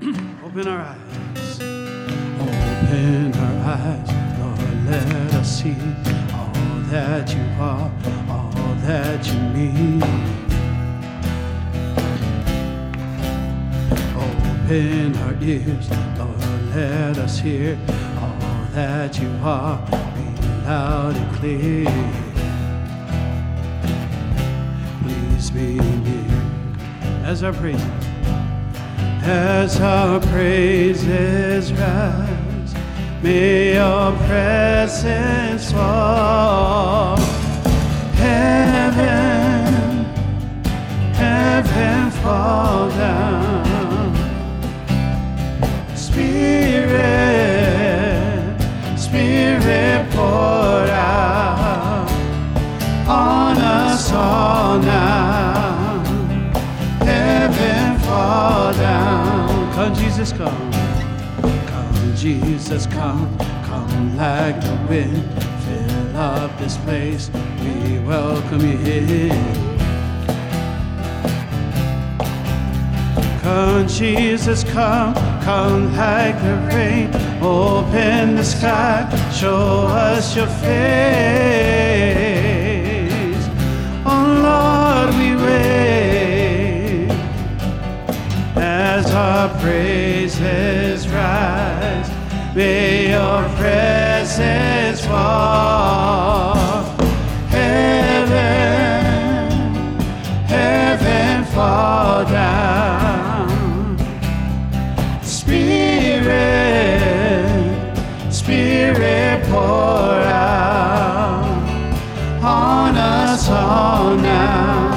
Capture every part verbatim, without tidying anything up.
Open our eyes. Open our eyes, Lord, let us see all that you are, all that you mean. Open our ears, Lord, let us hear all that you are, be loud and clear. Please be near as our praises, as our praises rise, may your presence fall. Heaven, heaven fall down. Spirit, Spirit pour out on us all now. Heaven fall down. Come Jesus, come. Come Jesus, come. Come like the wind. Fill up this place. We welcome you in. Come Jesus, come. Come like the rain. Open the sky. Show us your face. Oh Lord, we wait as our praises rise. May your presence fall. Heaven, heaven fall down. Spirit, Spirit pour out on us all now.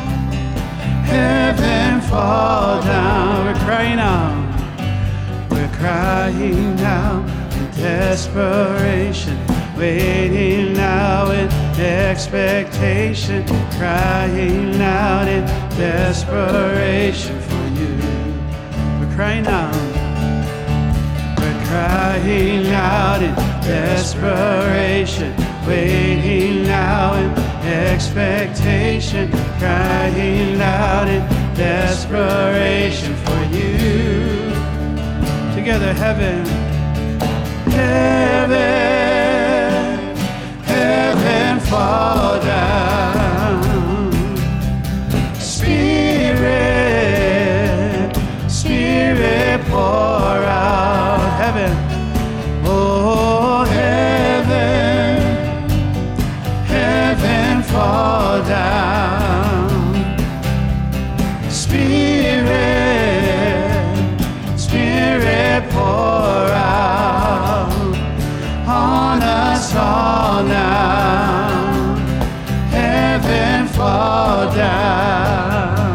Heaven fall down. We're crying out. We're crying out in desperation, waiting now in expectation, crying out in desperation for you. We're crying out. We're crying out in desperation, waiting now in expectation, crying out in desperation for you. Together, heaven, heaven, heaven fall down. Spirit, Spirit pour out. Heaven, oh heaven, heaven fall down. Spirit, Spirit pour out on us all now. Heaven fall down.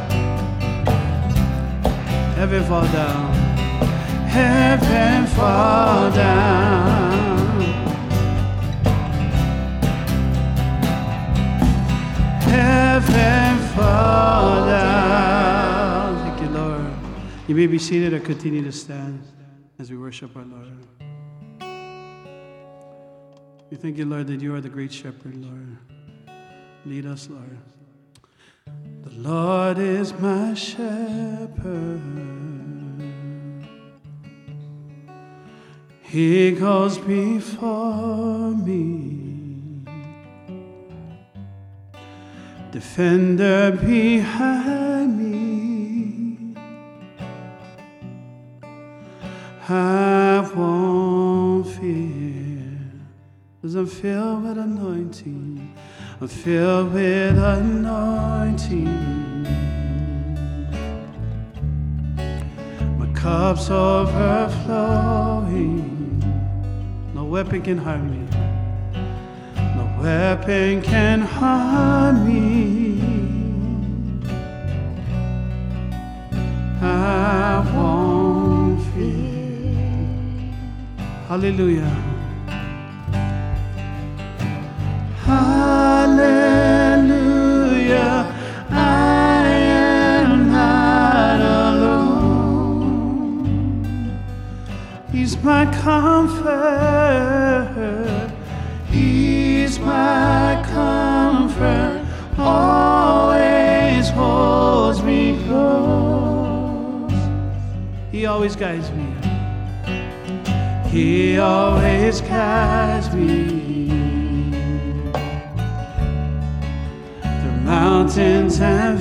Heaven fall down. Heaven fall down. Heaven fall down. Thank you, Lord. You may be seated or continue to stand as we worship our Lord. We thank you, Lord, that you are the great shepherd, Lord. Lead us, Lord. The Lord is my shepherd. He goes before me, defender behind me. I won't fear, 'cause I'm filled with anointing. I'm filled with anointing. My cup's overflowing. No weapon can harm me. No weapon can harm me. I won't fear. Hallelujah. Hallelujah. I am not alone. He's my comfort. He's my comfort. Always holds me close. He He always guides me. He always guides me through mountains and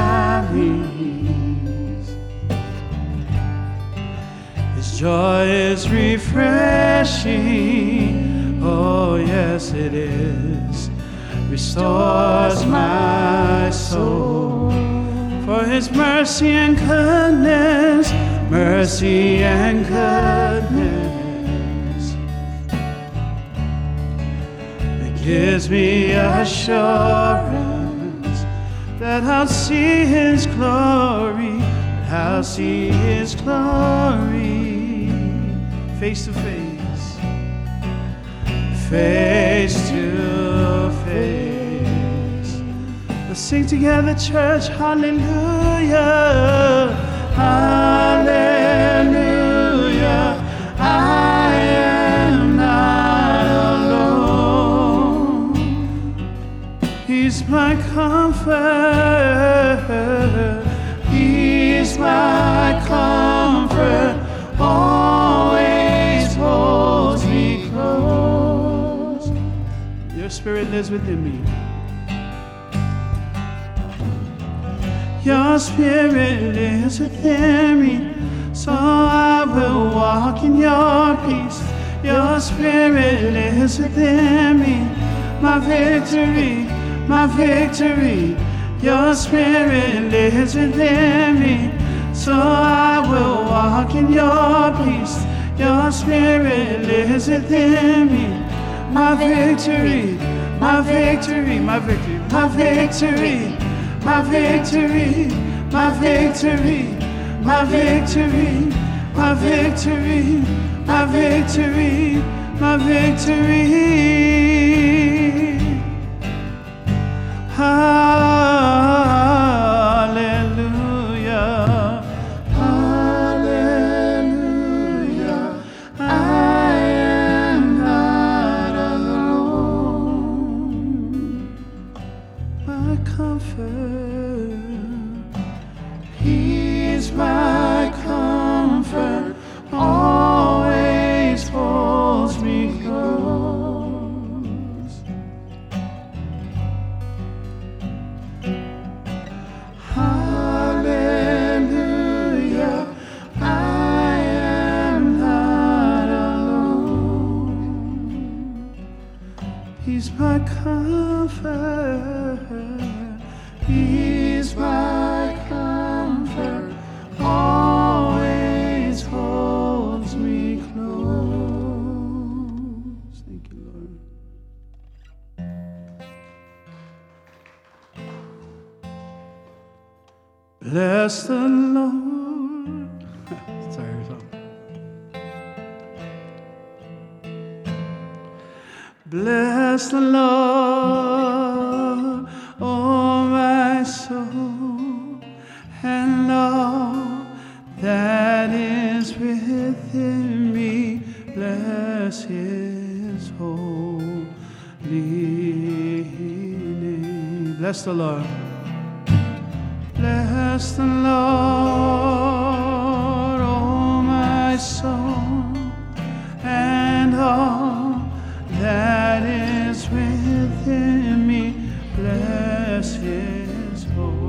valleys. His joy is refreshing. Oh, yes, it is. Restores my soul. For His mercy and goodness, mercy and goodness, it gives me assurance that I'll see His glory, I'll see His glory, face to face, face to face. Let's sing together, church. Hallelujah, hallelujah. I am not alone. He's my comfort. He's my comfort. Always holds me close. Your Spirit lives within me. Your Spirit lives within me, so I will walk in your peace. Your Spirit lives within me, my victory, my victory. Your Spirit lives within me, so I will walk in your peace. Your Spirit lives within me, my victory, my victory, my victory, my victory. My victory, my victory, my victory, my victory, my victory, my victory. Hallelujah, hallelujah. I am not alone. My comfort. My comfort always holds me close. Hallelujah, I am not alone. He's my comfort. He's my comfort. Always holds me close. Thank you, Lord. Bless the Lord. Sorry, song. Bless the Lord, oh my soul, and all that is within me. Bless His holy name. Bless the Lord. Bless the Lord, oh my soul, and all that is within me. Bless His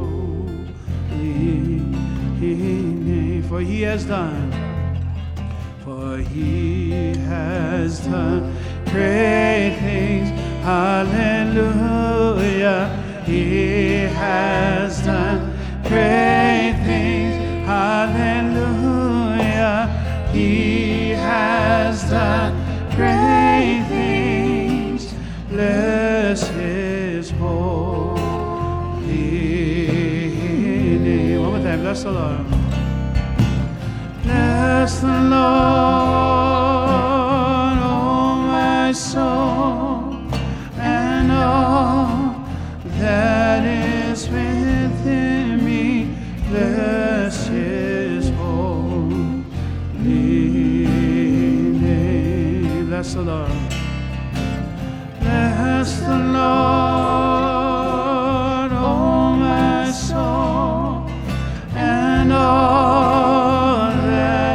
holy name. For He has done, for He has done great things. Hallelujah. He has done great things. Hallelujah. He has done great things. Bless His holy name. One more time. Bless the Lord. Bless the Lord, oh my soul, and all that is within me. Bless His holy name. Bless the Lord. Bless the Lord, oh my soul, and all that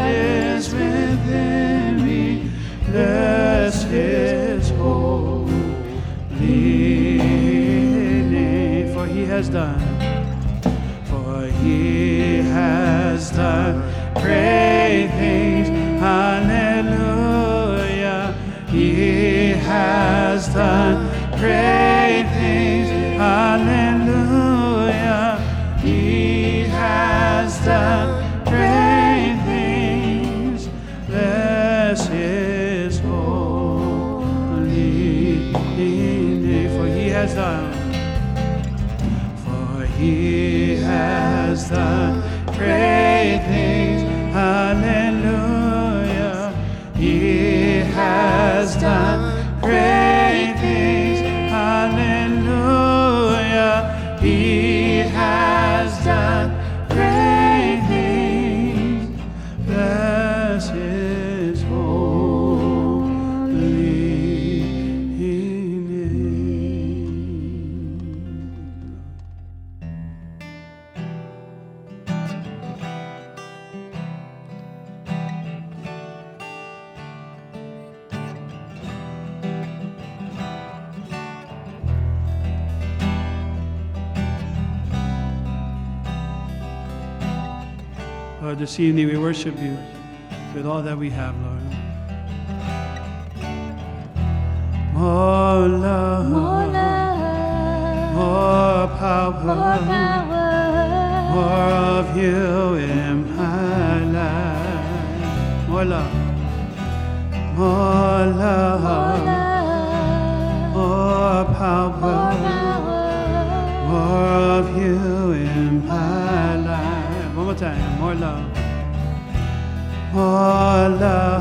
has done. For he has done great things. Hallelujah. He has done great things. Hallelujah. He has done great things. Bless his holy name. For he has done. For he has done great things. Hallelujah. He has done great things. Hallelujah. He has done great things. Bless his holy name. Lord, this evening we worship you with all that we have, Lord. More love, More love, more power, more power, more of you in my life. More love, more love, more love, more power, more power, more of you in my life. One more time, more love, more love,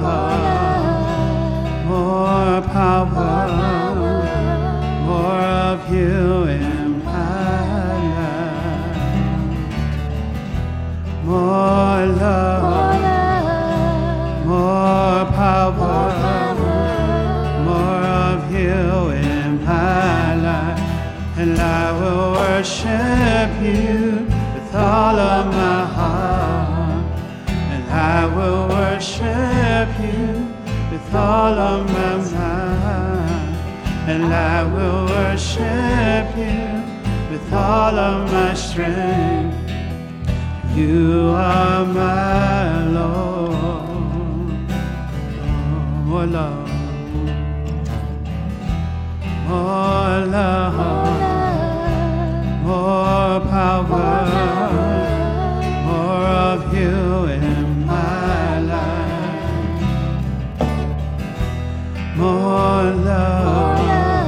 more power, more of you in my life. More love, more power, more of you in my life. And I will worship you with all of my heart. And I will worship you with all of my mind. And I will worship you with all of my strength. You are my Lord. More love, more love, more power, more of you in my life. More love,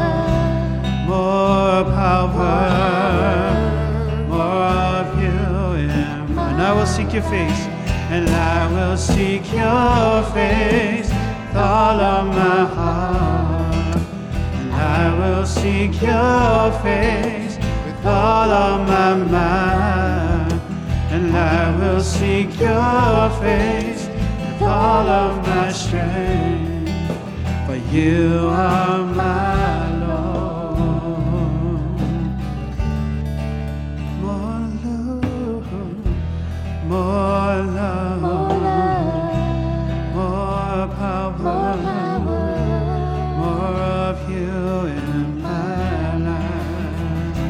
more power, more of you in my life. And I will seek your face, and I will seek your face with all of my heart. And I will seek your face with all of my mind. And I will seek your face with all of my strength. For you are my Lord. More love, more love, more power, more of you in my life.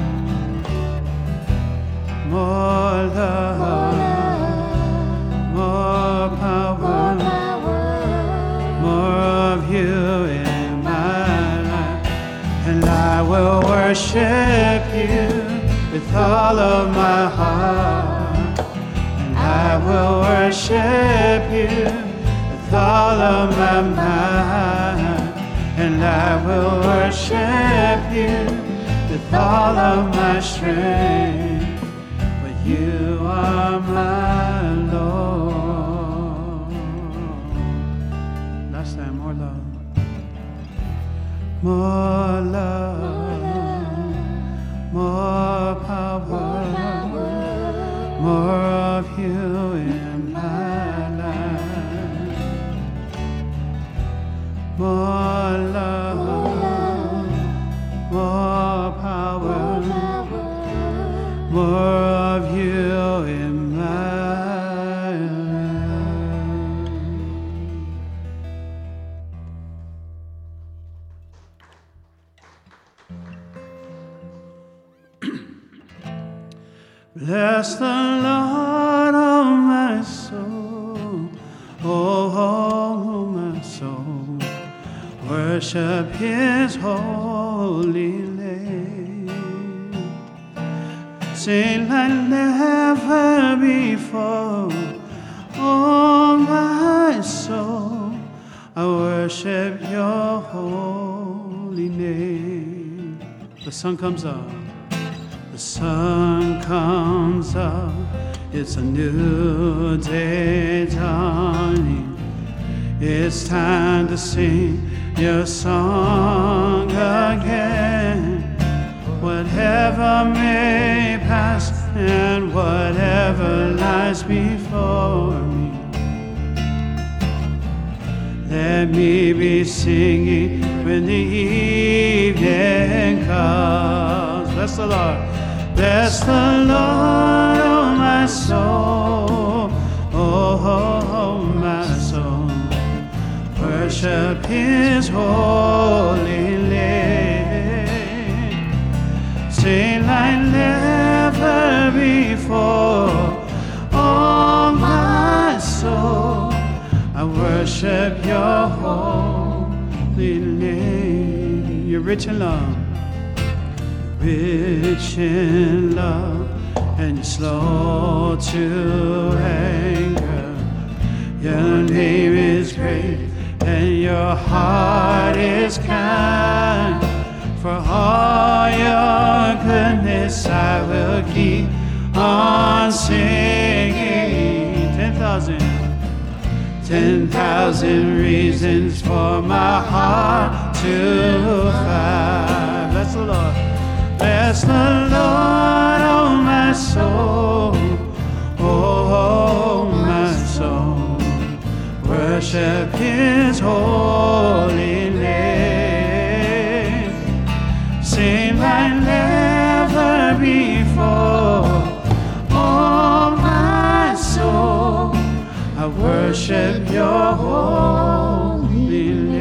More love, more power, more of you in my life. And I will worship you with all of my heart. And I will worship you with all of my mind. And I will worship you with all of my strength. For you are my Lord. Last time, more love. More love, more power, more of you in my life. More love, more power, more of you in my life. Bless the Lord, oh my soul, oh, oh my soul, worship His holy name. Sing like never before, oh my soul, I worship Your holy name. The sun comes up. The sun comes up, it's a new day dawning. It's time to sing Your song again. Whatever may pass and whatever lies before me, let me be singing when the evening comes. Bless the Lord. Bless the Lord, oh my soul, oh, oh, oh my soul, worship His holy name. Sing like never before, oh my soul, I worship Your holy name. You're rich in love. Rich in love and slow to anger. Your name is great and Your heart is kind. For all Your goodness I will keep on singing. Ten thousand, ten thousand reasons for my heart to find. Bless the Lord. Bless the Lord, oh my soul, oh, oh my soul, worship His holy name. Sing like never before, oh my soul, I worship Your holy name.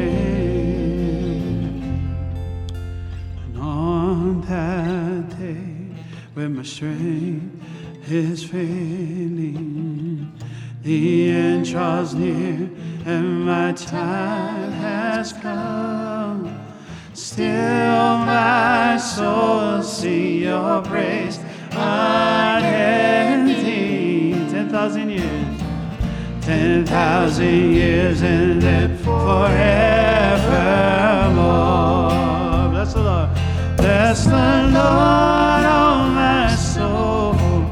That day when my strength is failing, the end draws near and my time has come. Still my soul sing Your praise unending. Ten thousand years, ten thousand years and then forevermore. Bless the Lord. Bless the Lord, oh my soul,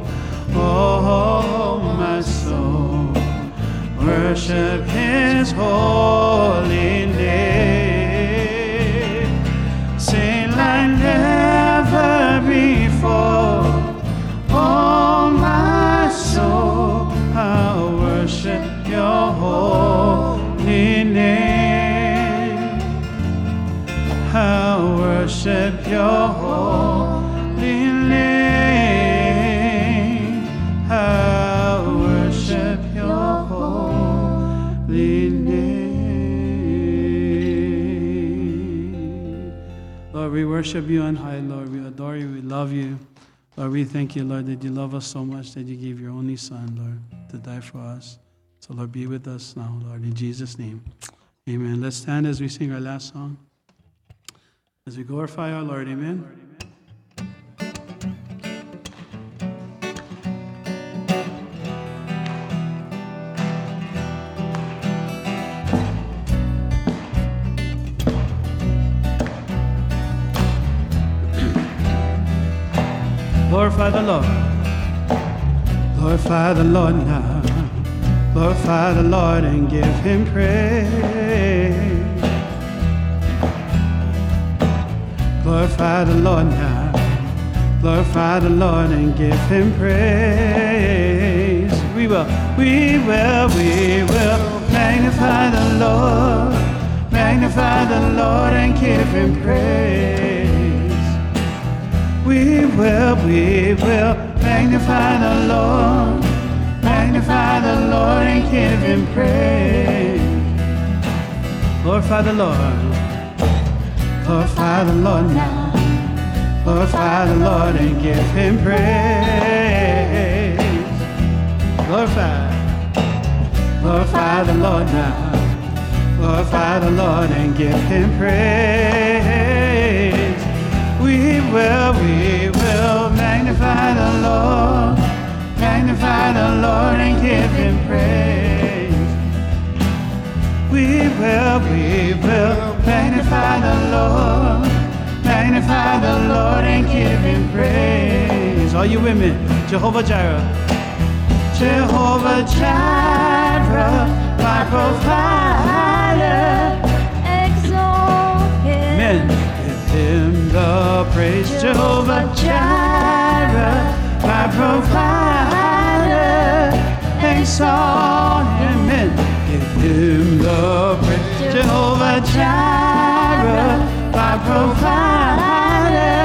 oh my soul, worship His holy name. Sing like never before, oh my soul, I'll worship Your holy name. I'll worship Your holy name. I'll worship Your holy name. Lord, we worship You on high, Lord. We adore You. We love You. Lord, we thank You, Lord, that You love us so much that You gave Your only Son, Lord, to die for us. So, Lord, be with us now, Lord, in Jesus' name. Amen. Let's stand as we sing our last song, as we glorify our Lord. Amen. Glorify the Lord. Glorify the Lord now. Glorify the Lord and give Him praise. Glorify the Lord now. Glorify the Lord and give Him praise. We will, we will, we will magnify the Lord. Magnify the Lord and give Him praise. We will, we will magnify the Lord. Magnify the Lord and give Him praise. Glorify the Lord. Glorify the Lord now. Glorify the Lord and give Him praise. Glorify the Lord now. Glorify the Lord and give him praise. We will, we will magnify the Lord. Magnify the Lord and give him praise. We will, we will magnify the Lord. Magnify the Lord and give him praise. All you women, Jehovah Jireh. Jehovah Jireh, my provider. Exalt him. Amen. Give him the praise. Jehovah Jireh, my provider. Exalt him. Amen. Give him the praise. Jehovah Jireh, my provider.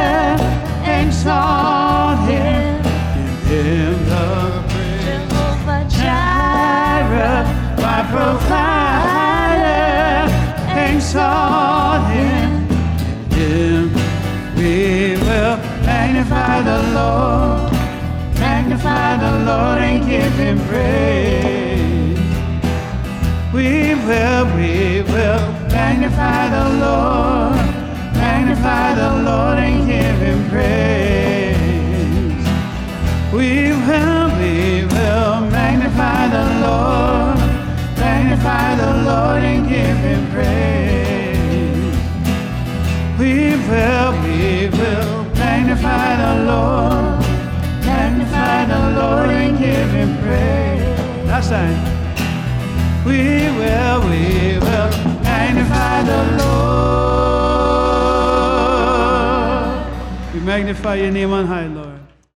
Exalt him. Give him the praise. Jehovah Jireh, my provider. Exalt him. Give him. We will magnify the Lord. Magnify the Lord and give him praise. We will, we will magnify the Lord. Magnify the Lord and give him praise. We will, we will magnify the Lord. Magnify the Lord and give him praise. We will, we will magnify the Lord. Magnify the Lord and give him praise. Last time. We will, we will magnify the Lord. We magnify your name on high, Lord.